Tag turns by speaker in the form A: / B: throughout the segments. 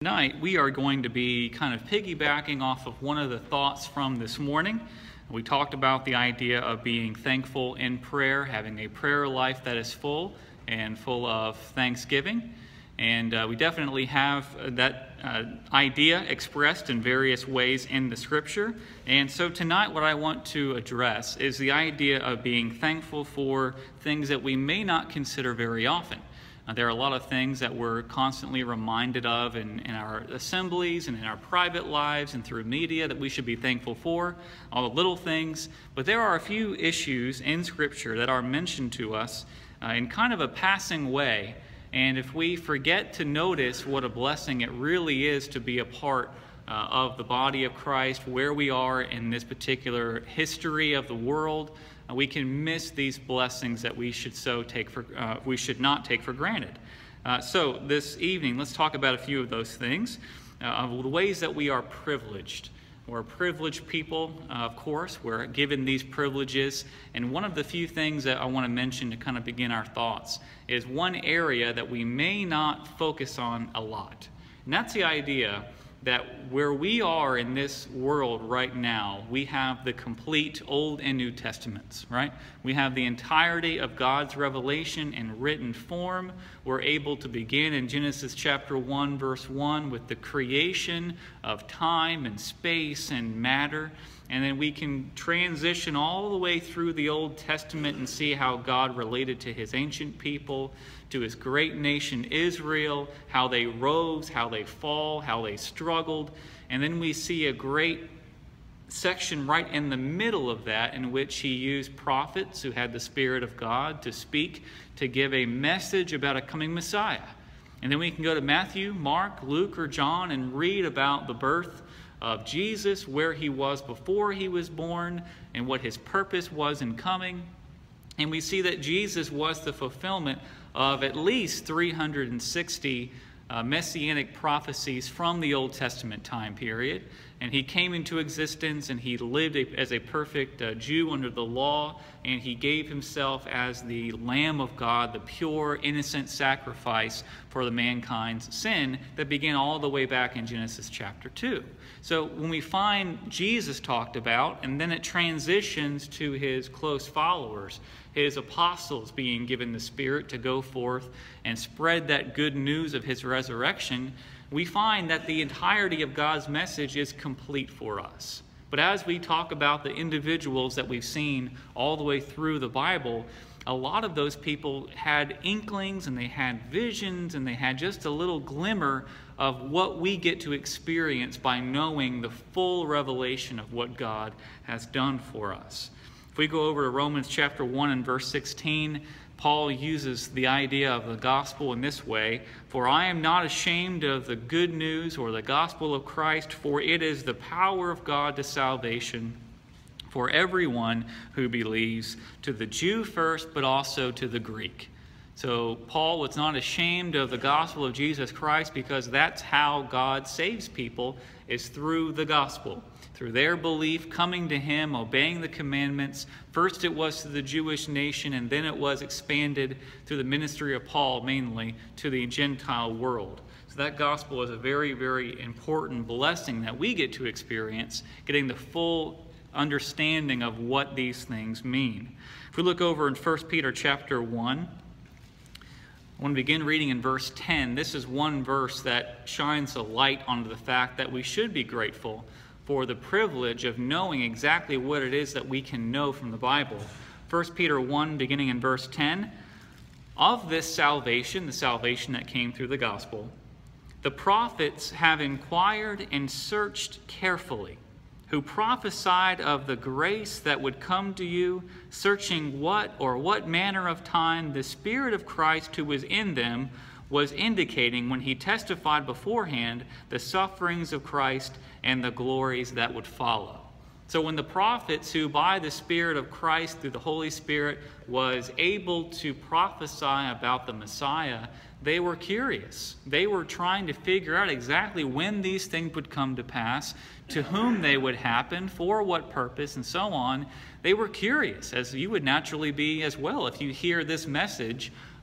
A: Tonight, we are going to be kind of piggybacking off of one of the thoughts from this morning. We talked about the idea of being thankful in prayer, having a prayer life that is full and full of thanksgiving. And we definitely have that idea expressed in various ways in the Scripture. And so tonight what I want to address is the idea of being thankful for things that we may not consider very often. There are a lot of things that we're constantly reminded of in our assemblies and in our private lives and through media that we should be thankful for, all the little things. But there are a few issues in Scripture that are mentioned to us in kind of a passing way. And if we forget to notice what a blessing it really is to be a part of the body of Christ, where we are in this particular history of the world, we can miss these blessings that we should not take for granted. So this evening, let's talk about a few of those things, of the ways that we are privileged. We're a privileged people, of course. We're given these privileges. And one of the few things that I want to mention to kind of begin our thoughts is one area that we may not focus on a lot. And that's the idea that where we are in this world right now, we have the complete Old and New Testaments, right? We have the entirety of God's revelation in written form. We're able to begin in Genesis chapter 1, verse 1 with the creation of time and space and matter. And then we can transition all the way through the Old Testament and see how God related to his ancient people, to his great nation Israel, how they rose, how they fall, how they struggled. And then we see a great section right in the middle of that in which he used prophets who had the Spirit of God to speak, to give a message about a coming Messiah. And then we can go to Matthew, Mark, Luke, or John and read about the birth of Jesus, where he was before he was born, and what his purpose was in coming. And we see that Jesus was the fulfillment of at least 360 messianic prophecies from the Old Testament time period. And he came into existence and he lived as a perfect Jew under the law, and he gave himself as the Lamb of God, the pure, innocent sacrifice for the mankind's sin that began all the way back in Genesis chapter 2. So when we find Jesus talked about, and then it transitions to his close followers, his apostles being given the Spirit to go forth and spread that good news of his resurrection, we find that the entirety of God's message is complete for us. But as we talk about the individuals that we've seen all the way through the Bible, a lot of those people had inklings and they had visions and they had just a little glimmer of what we get to experience by knowing the full revelation of what God has done for us. If we go over to Romans chapter 1 and verse 16, Paul uses the idea of the gospel in this way: "For I am not ashamed of the good news or the gospel of Christ, for it is the power of God to salvation for everyone who believes, to the Jew first, but also to the Greek." So Paul was not ashamed of the gospel of Jesus Christ because that's how God saves people, is through the gospel, through their belief, coming to him, obeying the commandments. First it was to the Jewish nation, and then it was expanded through the ministry of Paul mainly to the Gentile world. So that gospel is a very, very important blessing that we get to experience, getting the full understanding of what these things mean. If we look over in 1 Peter chapter 1, I want to begin reading in verse 10. This is one verse that shines a light onto the fact that we should be grateful for the privilege of knowing exactly what it is that we can know from the Bible. 1 Peter 1, beginning in verse 10, "Of this salvation," the salvation that came through the gospel, "the prophets have inquired and searched carefully, who prophesied of the grace that would come to you, searching what manner of time the Spirit of Christ who was in them was indicating when he testified beforehand the sufferings of Christ and the glories that would follow." So when the prophets, who by the Spirit of Christ through the Holy Spirit was able to prophesy about the Messiah, they were curious. They were trying to figure out exactly when these things would come to pass, to whom they would happen, for what purpose, and so on. They were curious, as you would naturally be as well if you hear this message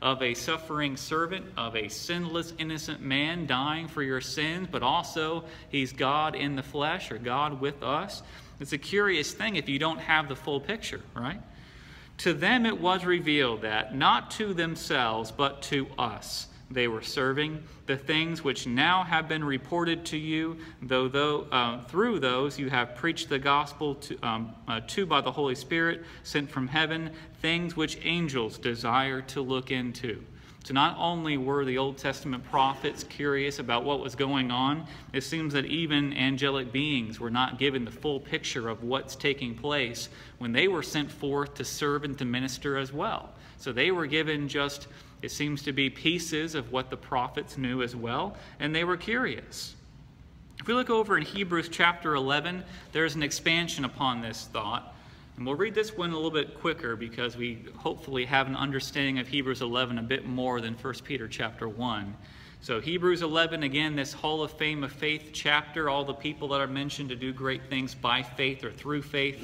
A: of a suffering servant, of a sinless, innocent man dying for your sins, but also he's God in the flesh, or God with us. It's a curious thing if you don't have the full picture, right? To them it was revealed that, not to themselves, but to us, they were serving the things which now have been reported to you, though through those you have preached the gospel to by the Holy Spirit sent from heaven, things which angels desire to look into. So not only were the Old Testament prophets curious about what was going on, it seems that even angelic beings were not given the full picture of what's taking place when they were sent forth to serve and to minister as well. So they were given just, it seems to be, pieces of what the prophets knew as well, and they were curious. If we look over in Hebrews chapter 11, there's an expansion upon this thought. And we'll read this one a little bit quicker because we hopefully have an understanding of Hebrews 11 a bit more than 1 Peter chapter 1. So Hebrews 11, again, this Hall of Fame of Faith chapter, all the people that are mentioned to do great things by faith or through faith.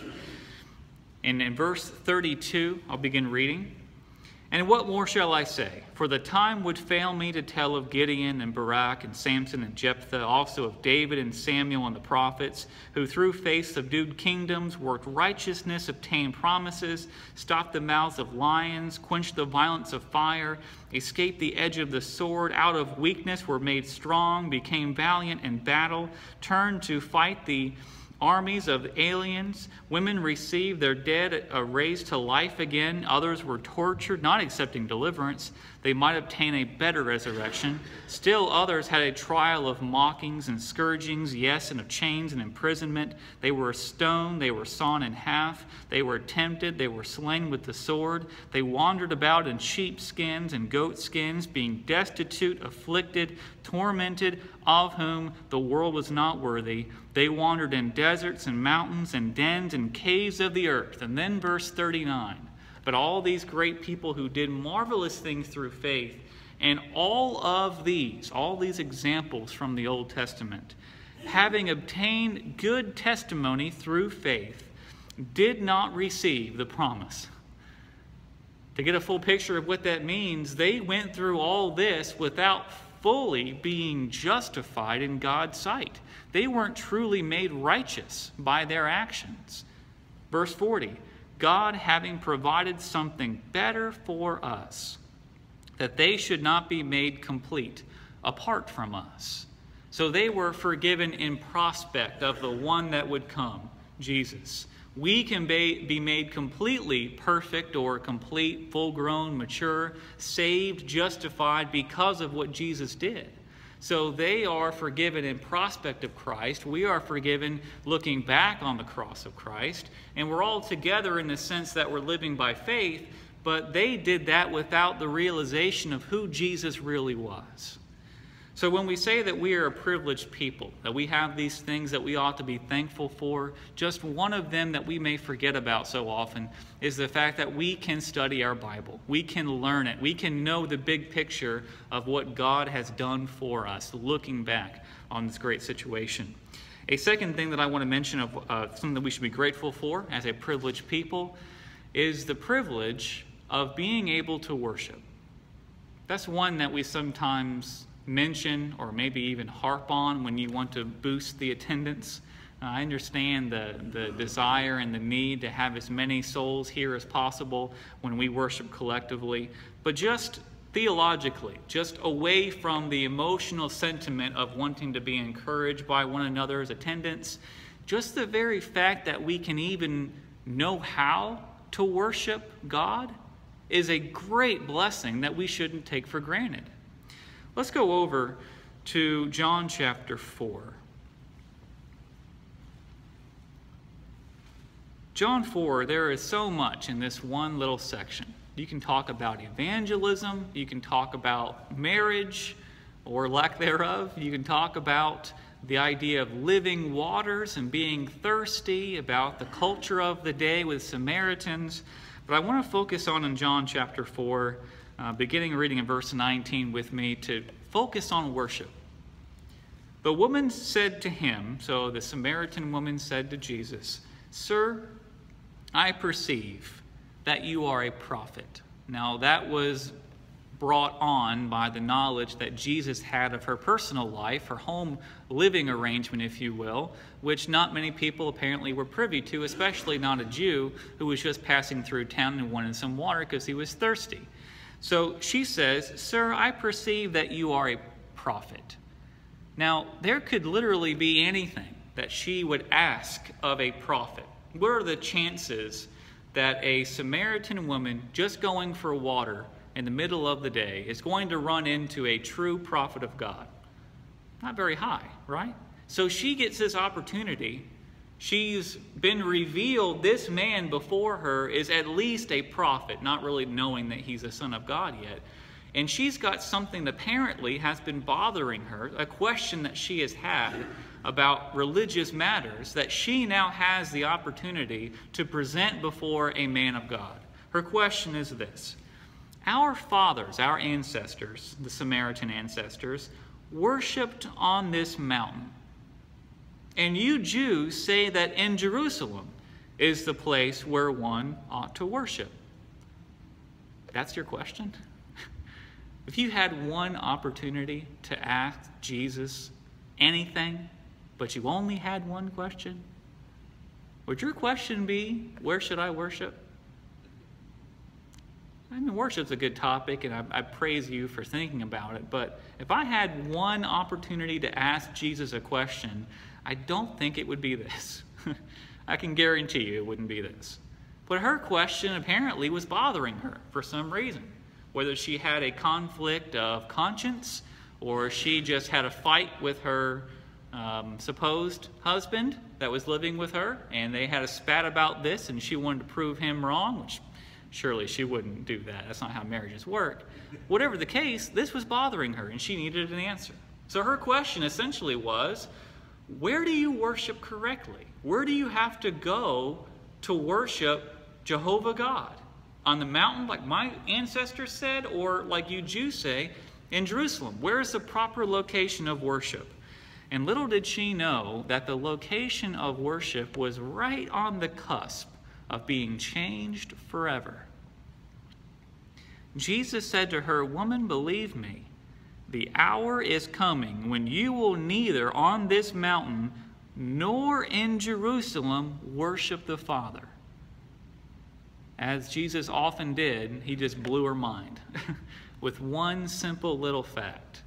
A: And in verse 32, I'll begin reading. And what more shall I say? For the time would fail me to tell of Gideon and Barak and Samson and Jephthah, also of David and Samuel and the prophets, who through faith subdued kingdoms, worked righteousness, obtained promises, stopped the mouths of lions, quenched the violence of fire, escaped the edge of the sword, out of weakness were made strong, became valiant in battle, turned to fight the armies of aliens. Women received their dead raised to life again. Others were tortured, not accepting deliverance. They might obtain a better resurrection. Still others had a trial of mockings and scourgings, yes, and of chains and imprisonment. They were stoned, they were sawn in half. They were tempted, they were slain with the sword. They wandered about in sheepskins and goatskins, being destitute, afflicted, tormented, of whom the world was not worthy. They wandered in deserts and mountains and dens and caves of the earth. And then verse 39. But all these great people who did marvelous things through faith, and all these examples from the Old Testament, having obtained good testimony through faith, did not receive the promise. To get a full picture of what that means, they went through all this without fully being justified in God's sight. They weren't truly made righteous by their actions. Verse 40, God having provided something better for us, that they should not be made complete apart from us. So they were forgiven in prospect of the one that would come, Jesus. We can be made completely perfect or complete, full-grown, mature, saved, justified because of what Jesus did. So they are forgiven in prospect of Christ. We are forgiven looking back on the cross of Christ. And we're all together in the sense that we're living by faith, but they did that without the realization of who Jesus really was. So when we say that we are a privileged people, that we have these things that we ought to be thankful for, just one of them that we may forget about so often is the fact that we can study our Bible. We can learn it. We can know the big picture of what God has done for us, looking back on this great situation. A second thing that I want to mention of something that we should be grateful for as a privileged people is the privilege of being able to worship. That's one that we sometimes mention or maybe even harp on when you want to boost the attendance. I understand the desire and the need to have as many souls here as possible when we worship collectively, but just theologically, just away from the emotional sentiment of wanting to be encouraged by one another's attendance, just the very fact that we can even know how to worship God is a great blessing that we shouldn't take for granted. Let's go over to John chapter 4. John 4, there is so much in this one little section. You can talk about evangelism, you can talk about marriage or lack thereof, you can talk about the idea of living waters and being thirsty, about the culture of the day with Samaritans. But I want to focus on in John chapter 4, beginning reading in verse 19 with me, to focus on worship. The woman said to him, so the Samaritan woman said to Jesus, "Sir, I perceive that you are a prophet." Now that was brought on by the knowledge that Jesus had of her personal life, her home living arrangement, if you will, which not many people apparently were privy to, especially not a Jew who was just passing through town and wanted some water because he was thirsty. So she says, "Sir, I perceive that you are a prophet." Now, there could literally be anything that she would ask of a prophet. What are the chances that a Samaritan woman just going for water in the middle of the day is going to run into a true prophet of God? Not very high, right? So she gets this opportunity. She's been revealed this man before her is at least a prophet, not really knowing that he's a son of God yet. And she's got something that apparently has been bothering her, a question that she has had about religious matters, that she now has the opportunity to present before a man of God. Her question is this: our fathers, our ancestors, the Samaritan ancestors, worshipped on this mountain. And you Jews say that in Jerusalem is the place where one ought to worship. That's your question? If you had one opportunity to ask Jesus anything, but you only had one question, would your question be, where should I worship? I mean, worship's a good topic, and I praise you for thinking about it. But if I had one opportunity to ask Jesus a question, I don't think it would be this. I can guarantee you it wouldn't be this. But her question apparently was bothering her for some reason. Whether she had a conflict of conscience, or she just had a fight with her supposed husband that was living with her, and they had a spat about this, and she wanted to prove him wrong, which surely she wouldn't do that. That's not how marriages work. Whatever the case, this was bothering her, and she needed an answer. So her question essentially was, where do you worship correctly? Where do you have to go to worship Jehovah God? On the mountain, like my ancestors said, or like you Jews say, in Jerusalem? Where is the proper location of worship? And little did she know that the location of worship was right on the cusp of being changed forever. Jesus said to her, "Woman, believe me, the hour is coming when you will neither on this mountain nor in Jerusalem worship the Father." As Jesus often did, he just blew her mind with one simple little fact.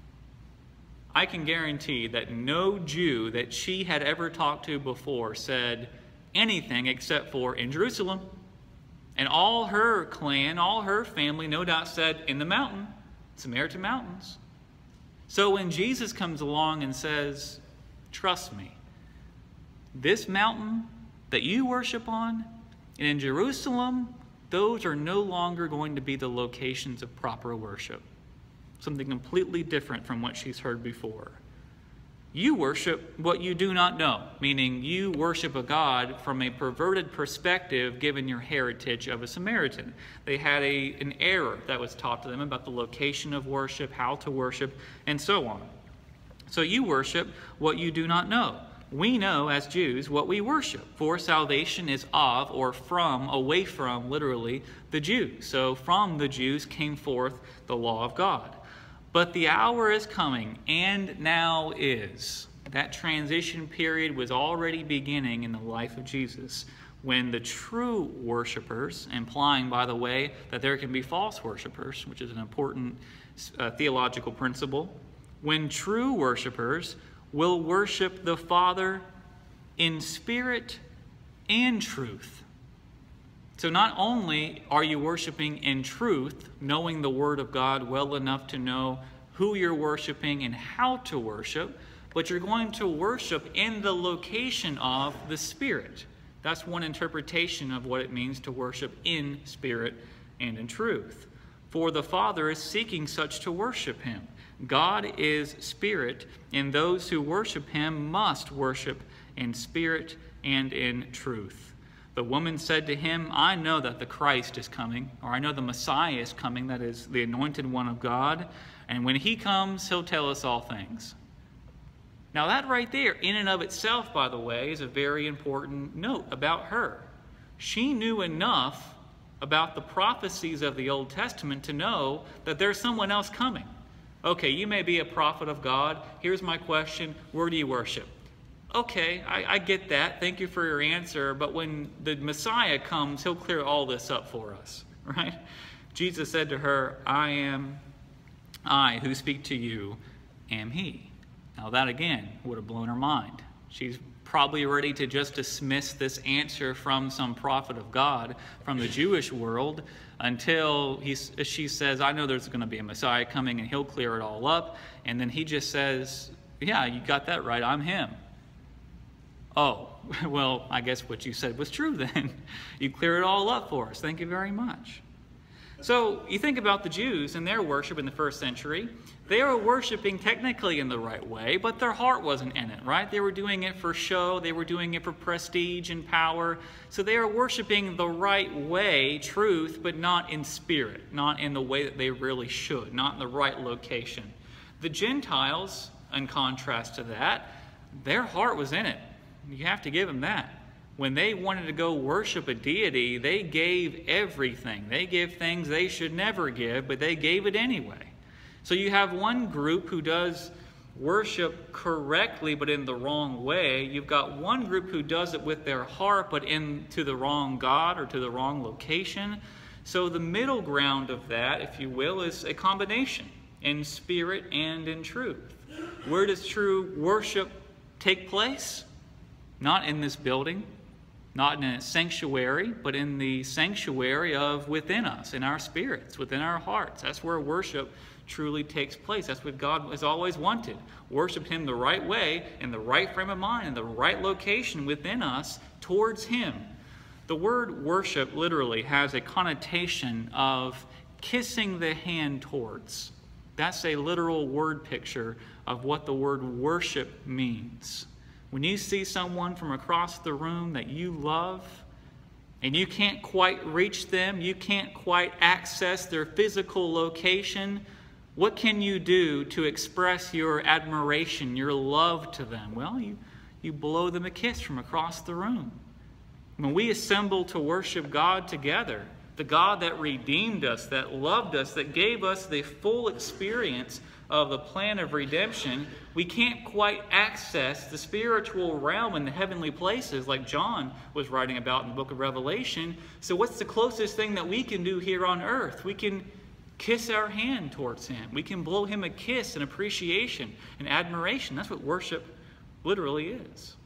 A: I can guarantee that no Jew that she had ever talked to before said anything except for in Jerusalem. And all her clan, all her family, no doubt said in the mountain, Samaritan mountains. So when Jesus comes along and says, "Trust me, this mountain that you worship on, and in Jerusalem, those are no longer going to be the locations of proper worship." Something completely different from what she's heard before. You worship what you do not know, meaning you worship a God from a perverted perspective given your heritage of a Samaritan. They had an error that was taught to them about the location of worship, how to worship, and so on. So you worship what you do not know. We know as Jews what we worship, for salvation is of, or from, away from, literally, the Jews. So from the Jews came forth the law of God. But the hour is coming, and now is. That transition period was already beginning in the life of Jesus, when the true worshipers, implying, by the way, that there can be false worshipers, which is an important theological principle, when true worshipers will worship the Father in spirit and truth. So not only are you worshiping in truth, knowing the Word of God well enough to know who you're worshiping and how to worship, but you're going to worship in the location of the Spirit. That's one interpretation of what it means to worship in spirit and in truth. For the Father is seeking such to worship him. God is spirit, and those who worship him must worship in spirit and in truth. The woman said to him, "I know that the Christ is coming," or "I know the Messiah is coming," that is the anointed one of God, "and when he comes, he'll tell us all things." Now that right there, in and of itself, by the way, is a very important note about her. She knew enough about the prophecies of the Old Testament to know that there's someone else coming. Okay, you may be a prophet of God. Here's my question. Where do you worship? Okay, I get that. Thank you for your answer. But when the Messiah comes, he'll clear all this up for us, right? Jesus said to her, I who speak to you am he. Now that again would have blown her mind. She's probably ready to just dismiss this answer from some prophet of God from the Jewish world until she says, I know there's going to be a Messiah coming and he'll clear it all up. And then he just says, yeah, you got that right. I'm him. Oh, well, I guess what you said was true then. You clear it all up for us. Thank you very much. So you think about the Jews and their worship in the first century. They were worshiping technically in the right way, but their heart wasn't in it, right? They were doing it for show. They were doing it for prestige and power. So they were worshiping the right way, truth, but not in spirit, not in the way that they really should, not in the right location. The Gentiles, in contrast to that, their heart was in it. You have to give them that. When they wanted to go worship a deity, they gave everything. They gave things they should never give, but they gave it anyway. So you have one group who does worship correctly, but in the wrong way. You've got one group who does it with their heart, but to the wrong God or to the wrong location. So the middle ground of that, if you will, is a combination in spirit and in truth. Where does true worship take place? Not in this building, not in a sanctuary, but in the sanctuary of within us, in our spirits, within our hearts. That's where worship truly takes place. That's what God has always wanted. Worship him the right way, in the right frame of mind, in the right location within us, towards him. The word worship literally has a connotation of kissing the hand towards. That's a literal word picture of what the word worship means. When you see someone from across the room that you love, and you can't quite reach them, you can't quite access their physical location, what can you do to express your admiration, your love to them? Well, you blow them a kiss from across the room. When we assemble to worship God together, the God that redeemed us, that loved us, that gave us the full experience of the plan of redemption, we can't quite access the spiritual realm in the heavenly places like John was writing about in the book of Revelation. So what's the closest thing that we can do here on earth? We can kiss our hand towards him. We can blow him a kiss in appreciation and admiration. That's what worship literally is.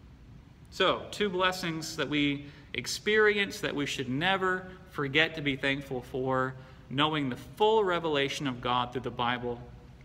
A: So, two blessings that we experience that we should never forget to be thankful for: knowing the full revelation of God through the Bible,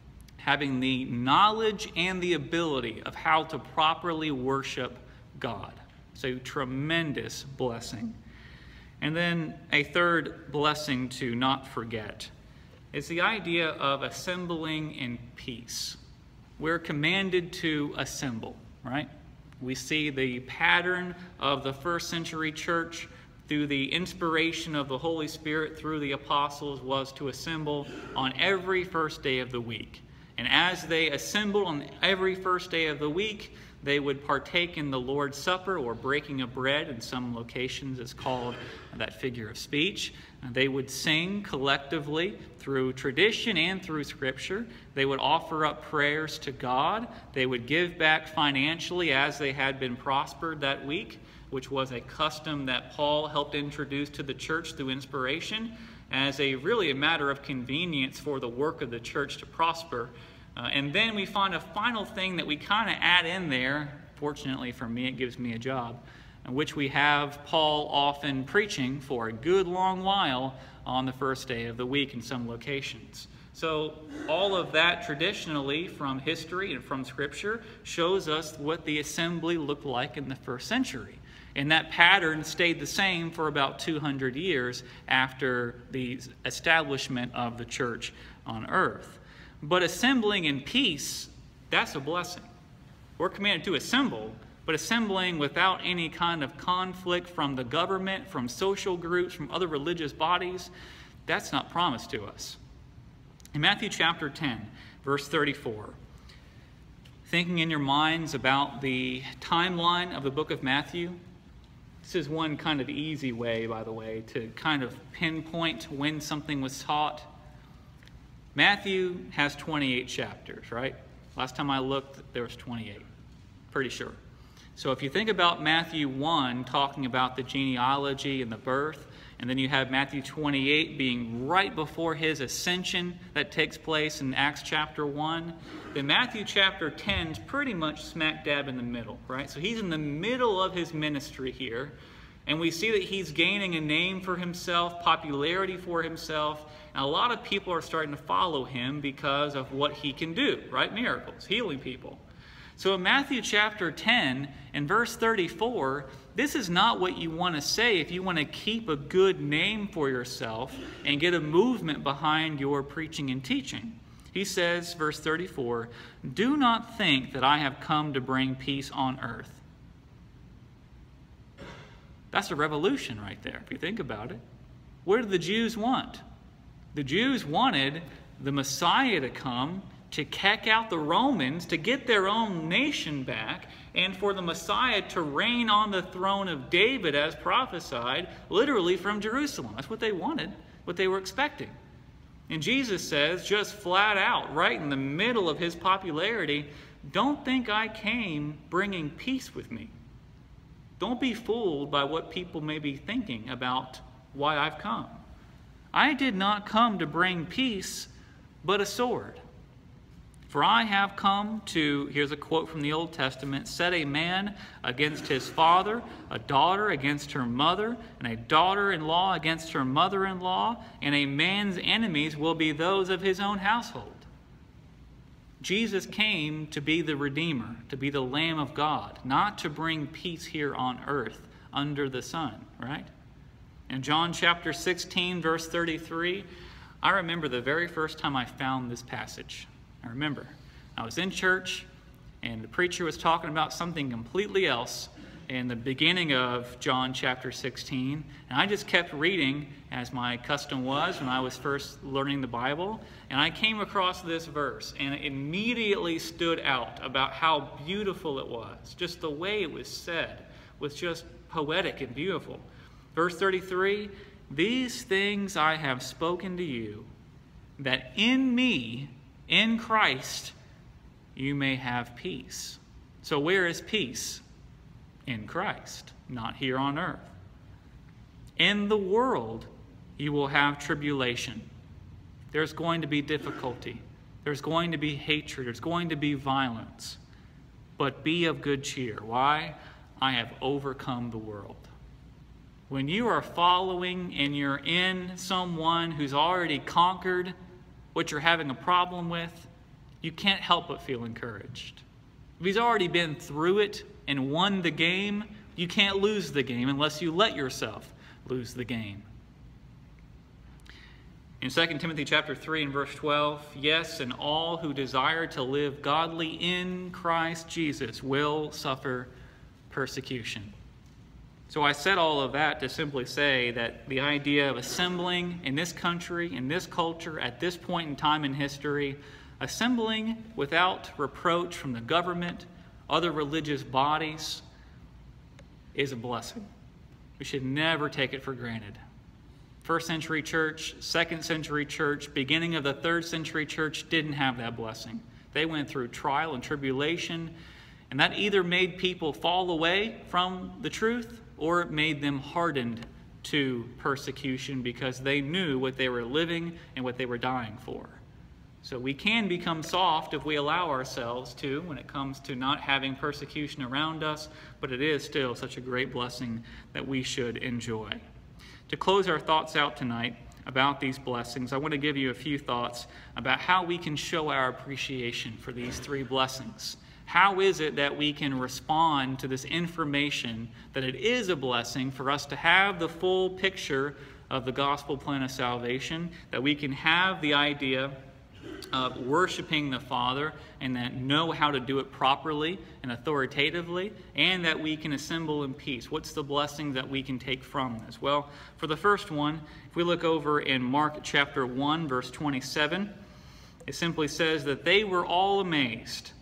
A: having the knowledge and the ability of how to properly worship God. It's a tremendous blessing. And then a third blessing to not forget is the idea of assembling in peace. We're commanded to assemble, right? We see the pattern of the first century church through the inspiration of the Holy Spirit through the apostles was to assemble on every first day of the week. And as they assembled on every first day of the week, they would partake in the Lord's Supper, or breaking of bread. In some locations it's called that figure of speech. They would sing collectively through tradition and through Scripture. They would offer up prayers to God. They would give back financially as they had been prospered that week, which was a custom that Paul helped introduce to the church through inspiration as really a matter of convenience for the work of the church to prosper. And then we find a final thing that we kind of add in there. Fortunately for me, it gives me a job, in which we have Paul often preaching for a good long while on the first day of the week in some locations. So all of that traditionally from history and from Scripture shows us what the assembly looked like in the first century. And that pattern stayed the same for about 200 years after the establishment of the church on earth. But assembling in peace, that's a blessing. We're commanded to assemble, but assembling without any kind of conflict from the government, from social groups, from other religious bodies, that's not promised to us. In Matthew chapter 10, verse 34, thinking in your minds about the timeline of the book of Matthew, This is one kind of easy way, by the way, to kind of pinpoint when something was taught. Matthew has 28 chapters, right? Last time I looked, there was 28. Pretty sure. So if you think about Matthew 1 talking about the genealogy and the birth, and then you have Matthew 28 being right before his ascension that takes place in Acts chapter 1, then Matthew chapter 10 is pretty much smack dab in the middle, right? So he's in the middle of his ministry here, and we see that he's gaining a name for himself, popularity for himself, and a lot of people are starting to follow him because of what he can do, right? Miracles, healing people. So in Matthew chapter 10 and verse 34, this is not what you want to say if you want to keep a good name for yourself and get a movement behind your preaching and teaching. He says, verse 34, "Do not think that I have come to bring peace on earth." That's a revolution right there, if you think about it. What did the Jews want? The Jews wanted the Messiah to come to kick out the Romans, to get their own nation back, and for the Messiah to reign on the throne of David as prophesied, literally from Jerusalem. That's what they wanted, what they were expecting. And Jesus says, just flat out, right in the middle of his popularity, "Don't think I came bringing peace with me." Don't be fooled by what people may be thinking about why I've come. I did not come to bring peace, but a sword. For I have come to, here's a quote from the Old Testament, "set a man against his father, a daughter against her mother, and a daughter-in-law against her mother-in-law, and a man's enemies will be those of his own household." Jesus came to be the Redeemer, to be the Lamb of God, not to bring peace here on earth under the sun, right? In John chapter 16, verse 33, I remember the very first time I found this passage. I remember I was in church and the preacher was talking about something completely else in the beginning of John chapter 16, and I just kept reading as my custom was when I was first learning the Bible, and I came across this verse and it immediately stood out about how beautiful it was. Just the way it was said was just poetic and beautiful. Verse 33, "These things I have spoken to you, that in me, in Christ, you may have peace." So where is peace? In Christ, not here on earth. "In the world, you will have tribulation." There's going to be difficulty. There's going to be hatred. There's going to be violence. "But be of good cheer." Why? "I have overcome the world." When you are following and you're in someone who's already conquered what you're having a problem with, you can't help but feel encouraged. If he's already been through it and won the game, you can't lose the game unless you let yourself lose the game. In 2 Timothy chapter 3 and verse 12, "Yes, and all who desire to live godly in Christ Jesus will suffer persecution." So I said all of that to simply say that the idea of assembling in this country, in this culture, at this point in time in history, assembling without reproach from the government, other religious bodies, is a blessing. We should never take it for granted. First century church, second century church, beginning of the third century church didn't have that blessing. They went through trial and tribulation, and that either made people fall away from the truth or it made them hardened to persecution because they knew what they were living and what they were dying for. So we can become soft if we allow ourselves to when it comes to not having persecution around us, but it is still such a great blessing that we should enjoy. To close our thoughts out tonight about these blessings, I want to give you a few thoughts about how we can show our appreciation for these three blessings. How is it that we can respond to this information that it is a blessing for us to have the full picture of the gospel plan of salvation, that we can have the idea of worshiping the Father and that know how to do it properly and authoritatively, and that we can assemble in peace? What's the blessing that we can take from this? Well, for the first one, if we look over in Mark chapter 1, verse 27, it simply says that they were all amazed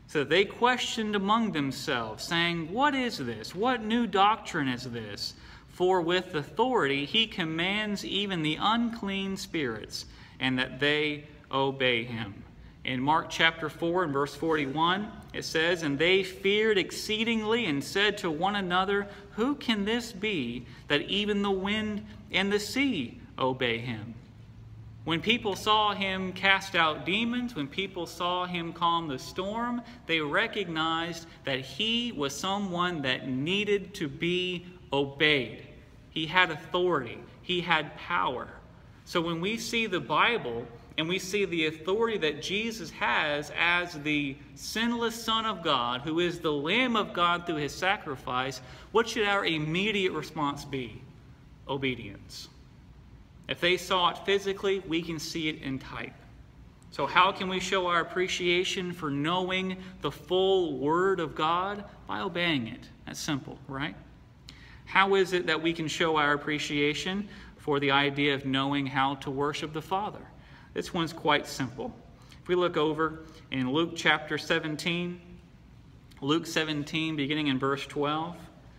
A: So they questioned among themselves, saying, "What is this? What new doctrine is this? For with authority he commands even the unclean spirits, and that they obey him." In Mark chapter 4 and verse 41, it says, "And they feared exceedingly and said to one another, 'Who can this be, that even the wind and the sea obey him?'" When people saw him cast out demons, when people saw him calm the storm, they recognized that he was someone that needed to be obeyed. He had authority. He had power. So when we see the Bible and we see the authority that Jesus has as the sinless Son of God, who is the Lamb of God through his sacrifice, what should our immediate response be? Obedience. If they saw it physically, we can see it in type. So how can we show our appreciation for knowing the full Word of God? By obeying it. That's simple, right? How is it that we can show our appreciation for the idea of knowing how to worship the Father? This one's quite simple. If we look over in Luke chapter 17, Luke 17, beginning in verse 12,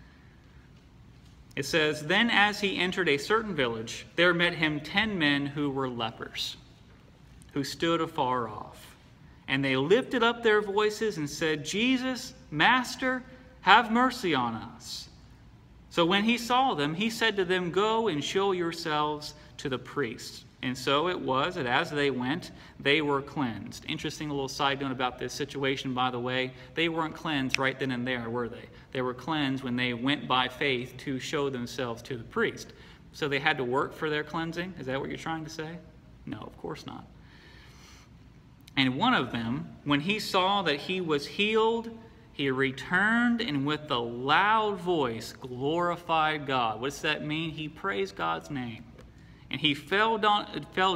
A: it says, "Then as he entered a certain village, there met him 10 men who were lepers, who stood afar off. And they lifted up their voices and said, 'Jesus, Master, have mercy on us.' So when he saw them, he said to them, 'Go and show yourselves to the priests.' And so it was that as they went, they were cleansed." Interesting little side note about this situation, by the way. They weren't cleansed right then and there, were they? They were cleansed when they went by faith to show themselves to the priest. So they had to work for their cleansing? Is that what you're trying to say? No, of course not. "And one of them, when he saw that he was healed, he returned and with a loud voice glorified God." What does that mean? He praised God's name. "And he fell down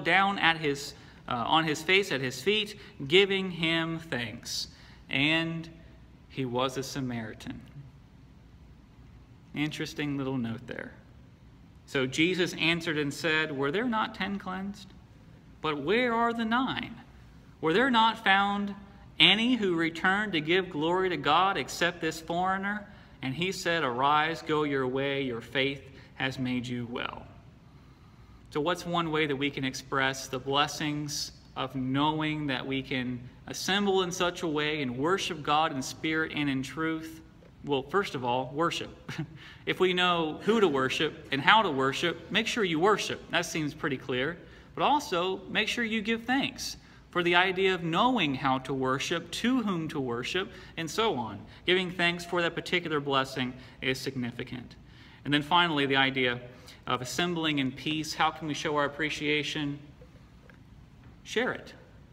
A: on his face at his feet, giving him thanks. And he was a Samaritan." Interesting little note there. So Jesus answered and said, "Were there not 10 cleansed? But where are the 9? Were there not found any who returned to give glory to God except this foreigner?" And he said, "Arise, go your way, your faith has made you well." So what's one way that we can express the blessings of knowing that we can assemble in such a way and worship God in spirit and in truth? Well, first of all, worship. If we know who to worship and how to worship, make sure you worship. That seems pretty clear. But also, make sure you give thanks for the idea of knowing how to worship, to whom to worship, and so on. Giving thanks for that particular blessing is significant. And then finally, the idea of assembling in peace. How can we show our appreciation? Share it.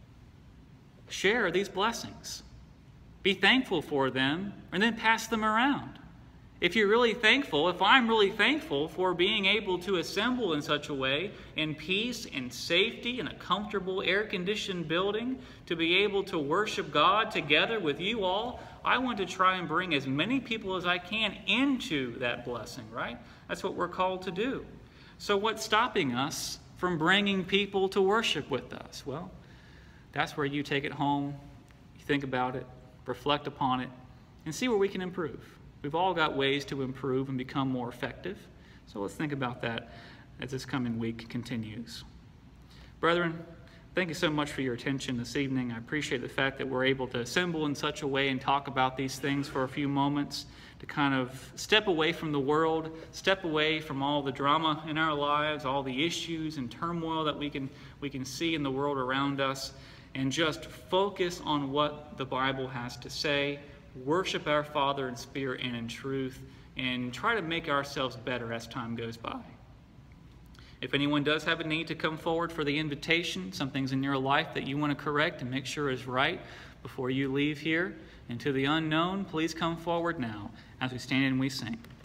A: Share these blessings. Be thankful for them, and then pass them around. If you're really thankful, if I'm really thankful for being able to assemble in such a way, in peace and safety, in a comfortable air-conditioned building, to be able to worship God together with you all, I want to try and bring as many people as I can into that blessing, right? That's what we're called to do. So what's stopping us from bringing people to worship with us? Well, that's where you take it home, you think about it, reflect upon it, and see where we can improve. We've all got ways to improve and become more effective. So let's think about that as this coming week continues. Brethren, thank you so much for your attention this evening. I appreciate the fact that we're able to assemble in such a way and talk about these things for a few moments, to kind of step away from the world, step away from all the drama in our lives, all the issues and turmoil that we can see in the world around us, and just focus on what the Bible has to say, worship our Father in spirit and in truth, and try to make ourselves better as time goes by. If anyone does have a need to come forward for the invitation, some things in your life that you want to correct and make sure is right before you leave here into the unknown, please come forward now as we stand and we sing.